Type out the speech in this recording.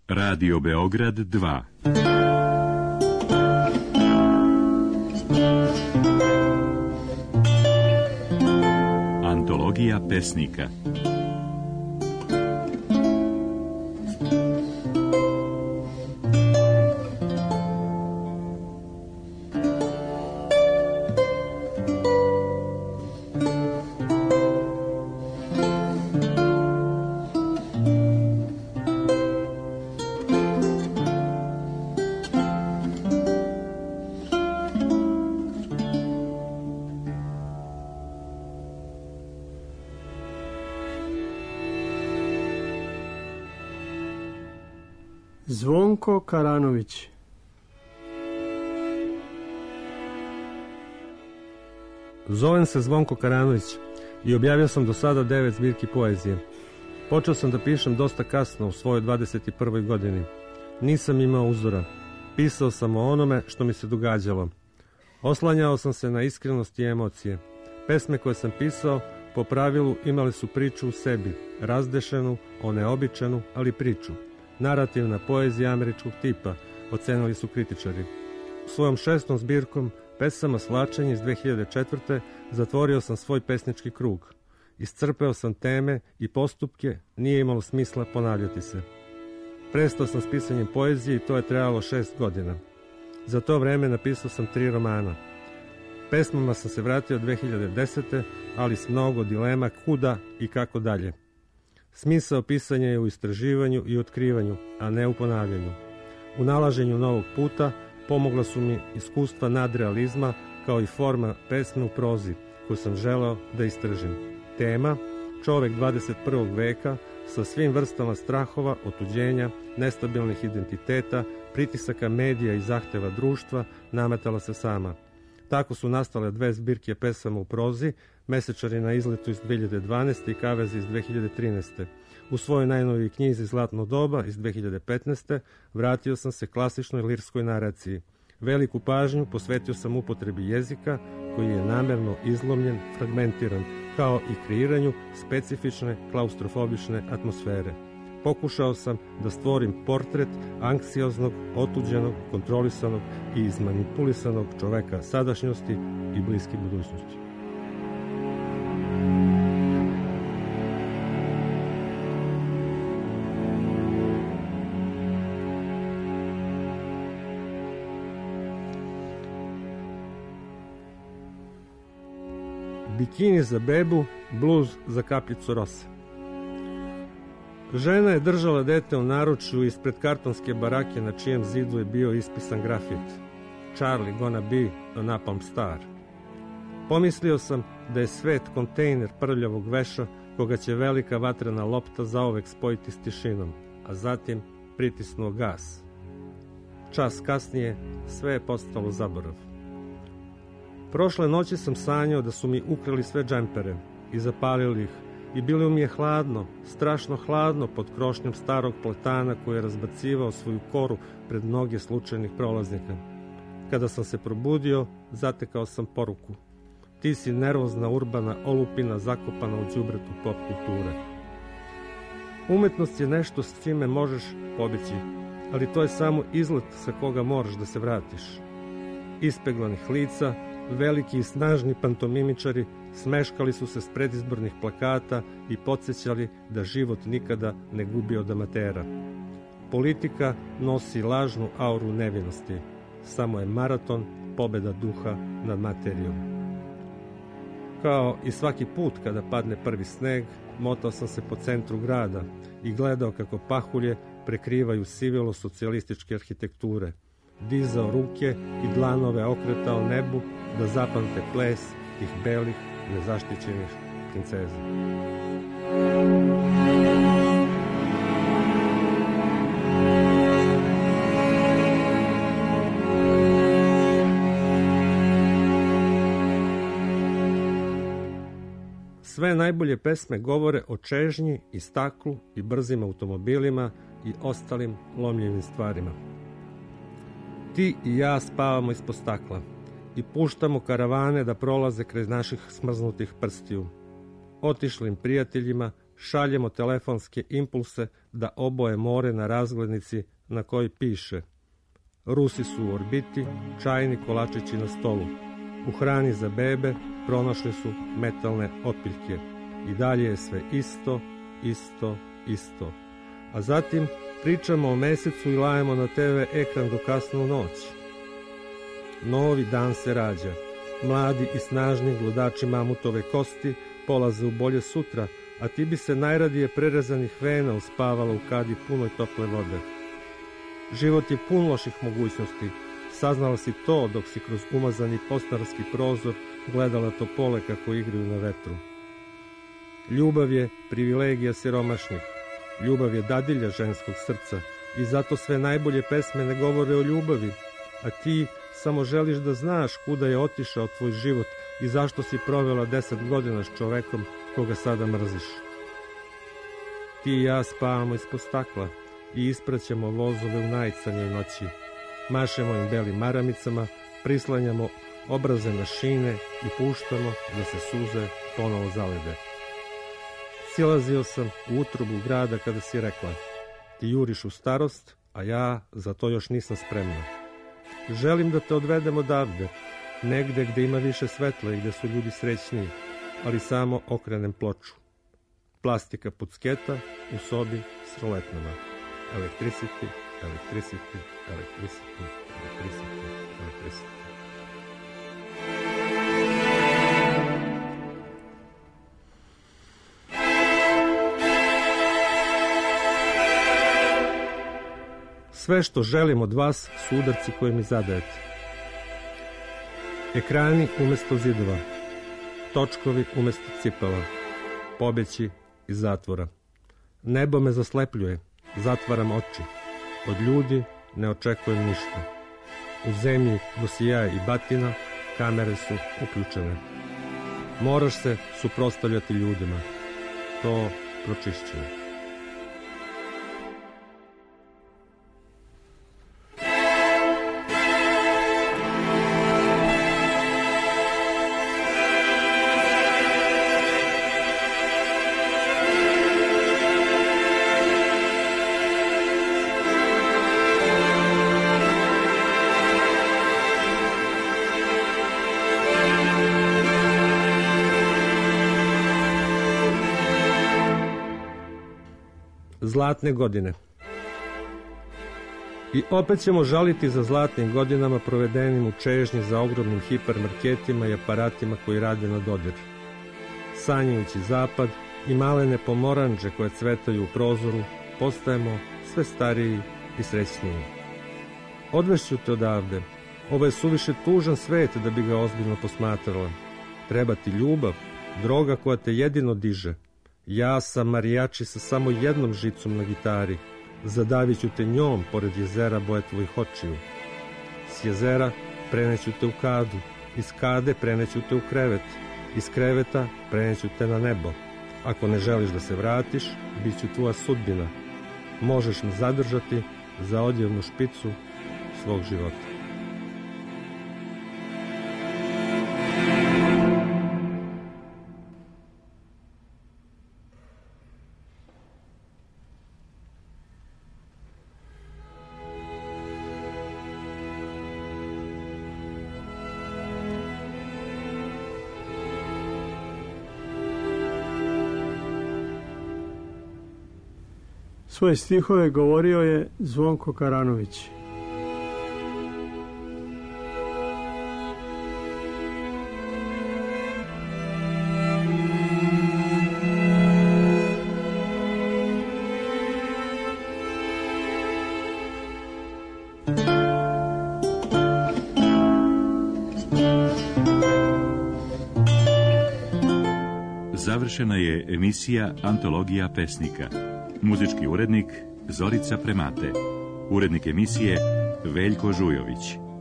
Radio Beograd 2. Antologija pesnika. Zvonko Karanović. Zovem se Zvonko Karanović i objavio sam do sada 9 zbirki poezije. Počeo sam da pišem dosta kasno, u svojoj 21. godini. Nisam imao uzora. Pisao sam o onome što mi se događalo. Oslanjao sam se na iskrenost i emocije. Pesme koje sam pisao, po pravilu, imali su priču u sebi, razdešenu, oneobičanu, ali priču. Narativna poezija američkog tipa, ocenili su kritičari. Svojom 6. zbirkom pesama Svlačenje iz 2004. zatvorio sam svoj pesnički krug. Iscrpeo sam teme i postupke, nije imalo smisla ponavljati se. Prestao sam s pisanjem poezije i to je trajalo 6 godina. Za to vreme napisao sam 3 romana. Pesmama sam se vratio 2010. ali s mnogo dilema kuda i kako dalje. Smisao pisanja je u istraživanju i otkrivanju, a ne u ponavljanju. U nalaženju novog puta pomogla su mi iskustva nadrealizma kao i forma pesme u prozi koju sam želeo da istražim. Tema, čovek 21. veka sa svim vrstama strahova, otuđenja, nestabilnih identiteta, pritisaka medija i zahteva društva, nametala se sama. Tako su nastale 2 zbirke pesama u prozi, Mesečari na izletu iz 2012. i Kavezi iz 2013. U svojoj najnovijoj knjizi Zlatno doba iz 2015. vratio sam se klasičnoj lirskoj naraciji. Veliku pažnju posvetio sam upotrebi jezika koji je namerno izlomljen, fragmentiran, kao i kreiranju specifične klaustrofobične atmosfere. Pokušao sam da stvorim portret anksioznog, otuđenog, kontrolisanog i izmanipulisanog čoveka sadašnjosti i bliske budućnosti. Bikini za bebu, bluz za kapljicu rose. Žena je držala dete u naručju ispred kartonske barake na čijem zidu je bio ispisan grafit. Charlie gonna be a napalm star. Pomislio sam da je svet kontejner prljavog veša koga će velika vatrena lopta zaovek spojiti s tišinom, a zatim pritisnuo gas. Čas kasnije sve je postalo zaborav. Prošle noći sam sanjao da su mi ukrali sve džempere i zapalili ih i bilo mi je hladno, strašno hladno pod krošnjom starog platana koji je razbacivao svoju koru pred mnoge slučajnih prolaznika. Kada sam se probudio, zatekao sam poruku. Ti si nervozna urbana olupina zakopana u đubretu pop kulture. Umetnost je nešto s čime možeš pobeći, ali to je samo izlet sa koga moraš da se vratiš. Ispeglanih lica, veliki i snažni pantomimičari smeškali su se s predizbornih plakata i podsjećali da život nikada ne gubi od amatera. Politika nosi lažnu auru nevinosti. Samo je maraton pobeda duha nad materijom. Kao i svaki put kada padne prvi sneg, motao sam se po centru grada i gledao kako pahulje prekrivaju sivilo socijalističke arhitekture. Dizao ruke i dlanove okretao nebu da zapamte ples tih belih, nezaštićenih princeza. Sve najbolje pesme govore o čežnji i staklu i brzim automobilima i ostalim lomljivim stvarima. Ti i ja spavamo ispod stakla i puštamo karavane da prolaze kraj naših smrznutih prstiju. Otišlim prijateljima šaljemo telefonske impulse da oboje more na razglednici na kojoj piše: Rusi su u orbiti, čajni kolačići na stolu. U hrani za bebe pronašli su metalne opiljke. I dalje je sve isto, isto, isto. A zatim pričamo o mesecu i lajemo na TV ekran do kasno u noć. Novi dan se rađa. Mladi i snažni gludači mamutove kosti polaze u bolje sutra, a ti bi se najradije prerezanih vena uspavala u kadi punoj tople vode. Život je pun loših mogućnosti. Saznala si to dok si kroz umazani postanarski prozor gledala topole kako igraju na vetru. Ljubav je privilegija siromašnih. Ljubav je dadilja ženskog srca i zato sve najbolje pesme ne govore o ljubavi, a ti samo želiš da znaš kuda je otišao tvoj život i zašto si provela 10 godina s čovekom koga sada mrziš. Ti i ja spavamo ispod stakla i ispraćamo vozove u najcrnjoj noći. Mašemo im belim maramicama, prislanjamo obraze na šine i puštamo da se suze ponovo zalede. Silazio sam u utrobu grada kada si rekla: ti juriš u starost, a ja za to još nisam spremna. Želim da te odvedem odavde, negde gde ima više svetla i gde su ljudi srećniji, ali samo okrenem ploču. Plastika pucketa u sobi s roletnama. Electricity, electricity, electricity, electricity, electricity. Sve što želim od vas su udarci koje mi zadajete. Ekrani umesto zidova, točkovi umesto cipela, pobeći iz zatvora. Nebo me zaslepljuje, zatvaram oči. Od ljudi ne očekujem ništa. U zemlji dosijaja i batina, kamere su uključene. Moraš se suprotstavljati ljudima. To pročišćuje. Zlatne godine. I opet ćemo žaliti za zlatnim godinama provedenim u čežnji za ogromnim hipermarketima i aparatima koji rade na dodir. Sanjajući zapad i malene pomoranđe koje cvetaju u prozoru, postajemo sve stariji i srećniji. Odvešću te odavde. Ovo je suviše tužan svet da bi ga ozbiljno posmatrala. Treba ti ljubav, droga koja te jedino diže. Ja sam marijači sa samo jednom žicom na gitari. Zadavit ću te njom pored jezera boje tvojih očiju. S jezera preneću te u kadu, iz kade preneću te u krevet, iz kreveta preneću te na nebo. Ako ne želiš da se vratiš, bit ću tvoja sudbina. Možeš me zadržati za odjevnu špicu svog života. Svoje stihove govorio je Zvonko Karanović. Završena je emisija Antologija pesnika. Muzički urednik Zorica Premate. Urednik emisije Veljko Žujović.